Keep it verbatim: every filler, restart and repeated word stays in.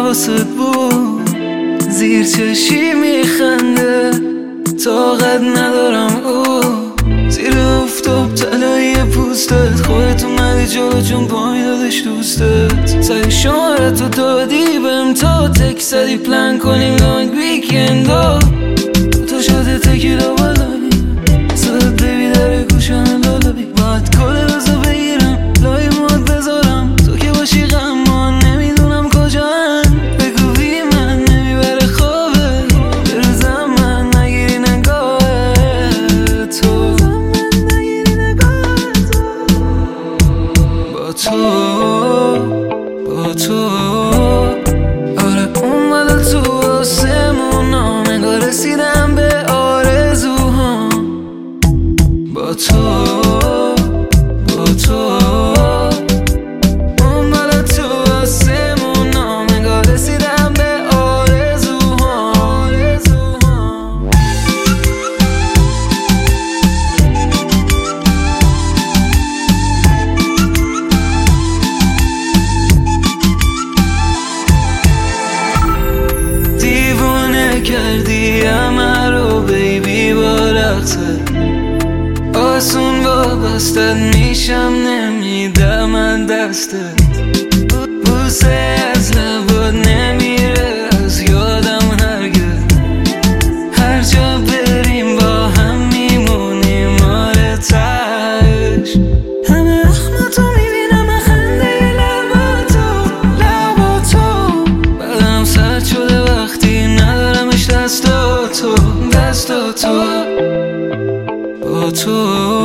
حواسط بود زیر چشی میخنده، طاقت ندارم او زیر افتاب تلایی پوستت، خودت اومدی جلو چون پایین دادش دوستت، سعی شماره تو دادی بهم تا تک زدی پلن کنیم لانگ ویکندا، تو شده تکیلا بالایی صدت بیبی داره گوشم لالایی، باید کل روزو بگیرم لای ماد بذارم، تو که باشی غمان نمیدونم کجا هم، بگو بی من نمیبره خوابه بروزم من نگیری نگاه تو، با تو با تو آره اومده تو آسمونا، نگاه رسیدم به آرزوها، با تو با تو اومده تو آسمونا، نگاه رسیدم به آرزوها آرزوها. دیوونه کردی همه رو بیبی با رقصت، آسون وابستت میشم نمیدم من دستت، بوسه از لبات نمیره از یادم هرگز، هر جا بریم با هم میمونیم آره تهش، همه اخماتو میبینم خنده لباتو لباتو، بدنم سرد شده وقتی ندارمش دستاتو دستاتو، با تو